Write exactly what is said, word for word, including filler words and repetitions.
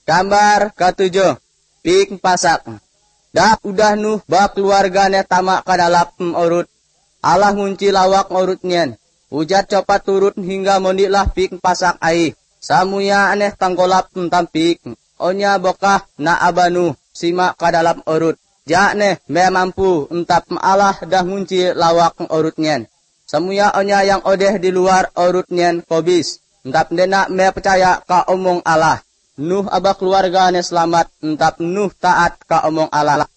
Gambar ketujuh, ping pasak. Dak udah nuh bak keluarganya tamak kadalap urut. Allah ngunci lawak urutnyen. Ujat copat turut hingga mondilah ping pasak ai. Samuya aneh tangkolap tampik. Onya bokah na abanu simak kadalap urut. Jak neh me mampu entap Allah dah ngunci lawak urutnyen. Samuya onya yang odeh di luar urutnyen kobis. Entap dena me percaya ka omong Allah. Nuh abah keluarganya selamat, entap Nuh taat ka omong Allah.